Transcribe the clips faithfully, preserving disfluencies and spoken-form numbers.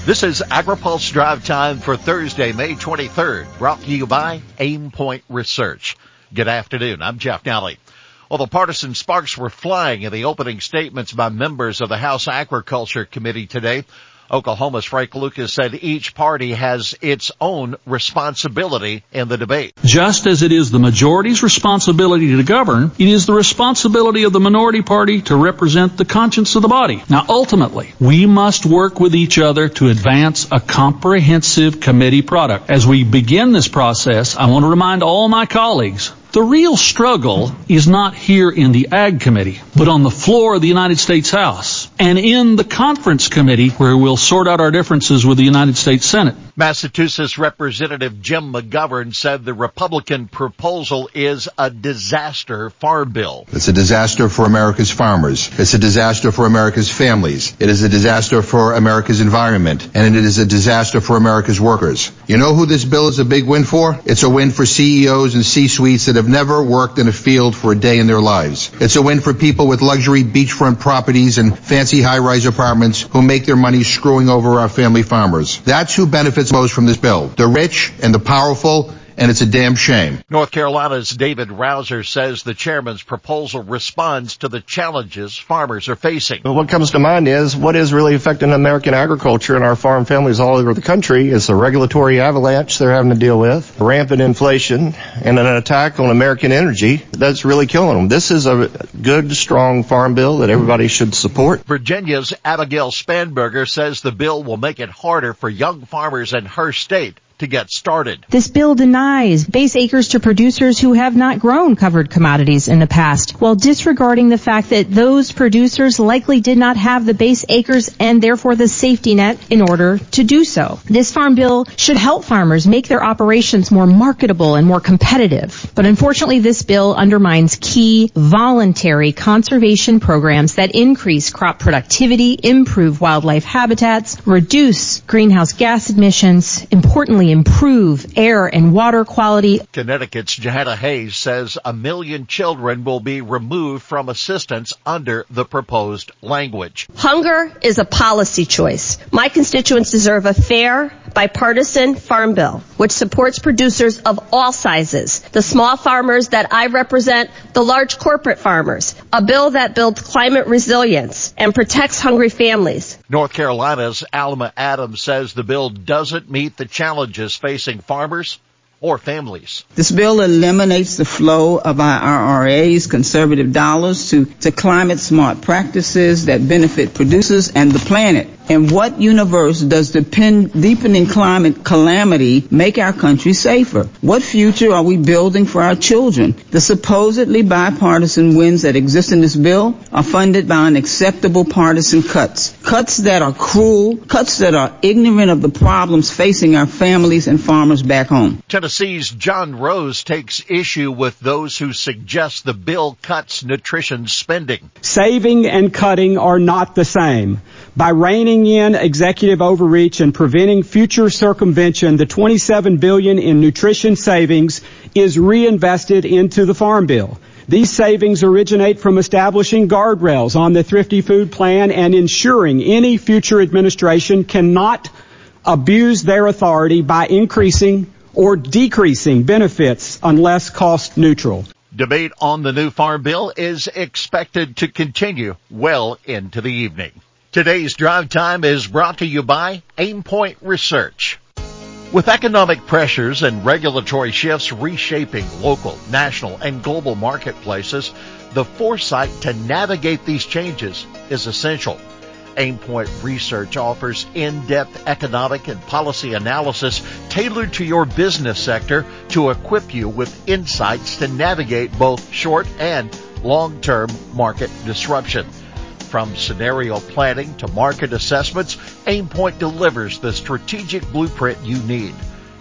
This is AgriPulse Drive Time for Thursday, May twenty-third, brought to you by Aimpoint Research. Good afternoon. I'm Jeff Nally. Well, the partisan sparks were flying in the opening statements by members of the House Agriculture Committee today. Oklahoma's Frank Lucas said each party has its own responsibility in the debate. Just as it is the majority's responsibility to govern, it is the responsibility of the minority party to represent the conscience of the body. Now, ultimately, we must work with each other to advance a comprehensive committee product. As we begin this process, I want to remind all my colleagues, the real struggle is not here in the Ag Committee, but on the floor of the United States House and in the Conference Committee, where we'll sort out our differences with the United States Senate. Massachusetts Representative Jim McGovern said the Republican proposal is a disaster farm bill. It's a disaster for America's farmers. It's a disaster for America's families. It is a disaster for America's environment. And it is a disaster for America's workers. You know who this bill is a big win for? It's a win for C E Os and C-suites that have never worked in a field for a day in their lives. It's a win for people with luxury beachfront properties and fancy high-rise apartments who make their money screwing over our family farmers. That's who benefits most from this bill. The rich and the powerful, and it's a damn shame. North Carolina's David Rouser says the chairman's proposal responds to the challenges farmers are facing. But what comes to mind is what is really affecting American agriculture and our farm families all over the country is the regulatory avalanche they're having to deal with, rampant inflation, and an attack on American energy that's really killing them. This is a good, strong farm bill that everybody should support. Virginia's Abigail Spanberger says the bill will make it harder for young farmers in her state to get started. This bill denies base acres to producers who have not grown covered commodities in the past, while disregarding the fact that those producers likely did not have the base acres and therefore the safety net in order to do so. This farm bill should help farmers make their operations more marketable and more competitive. But unfortunately, this bill undermines key voluntary conservation programs that increase crop productivity, improve wildlife habitats, reduce greenhouse gas emissions, importantly, improve air and water quality. Connecticut's Johanna Hayes says a million children will be removed from assistance under the proposed language. Hunger is a policy choice. My constituents deserve a fair, bipartisan farm bill, which supports producers of all sizes, the small farmers that I represent, the large corporate farmers, a bill that builds climate resilience and protects hungry families. North Carolina's Alma Adams says the bill doesn't meet the challenges facing farmers or families. This bill eliminates the flow of our I R A's conservative dollars to, to climate-smart practices that benefit producers and the planet. In what universe does the pen, deepening climate calamity make our country safer? What future are we building for our children? The supposedly bipartisan wins that exist in this bill are funded by unacceptable partisan cuts. Cuts that are cruel, cuts that are ignorant of the problems facing our families and farmers back home. Tennessee's John Rose takes issue with those who suggest the bill cuts nutrition spending. Saving and cutting are not the same. By reining in executive overreach and preventing future circumvention, the twenty-seven billion dollars in nutrition savings is reinvested into the Farm Bill. These savings originate from establishing guardrails on the Thrifty Food Plan and ensuring any future administration cannot abuse their authority by increasing or decreasing benefits unless cost neutral. Debate on the new Farm Bill is expected to continue well into the evening. Today's Drive Time is brought to you by Aimpoint Research. With economic pressures and regulatory shifts reshaping local, national, and global marketplaces, the foresight to navigate these changes is essential. Aimpoint Research offers in-depth economic and policy analysis tailored to your business sector to equip you with insights to navigate both short and long-term market disruption. From scenario planning to market assessments, Aimpoint delivers the strategic blueprint you need.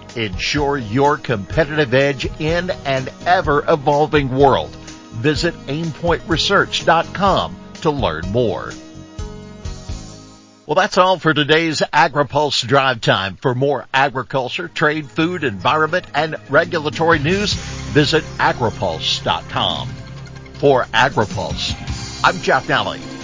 Ensure your competitive edge in an ever-evolving world. Visit aimpoint research dot com to learn more. Well, that's all for today's AgriPulse Drive Time. For more agriculture, trade, food, environment, and regulatory news, visit agripulse dot com. For AgriPulse, I'm Jeff Nally.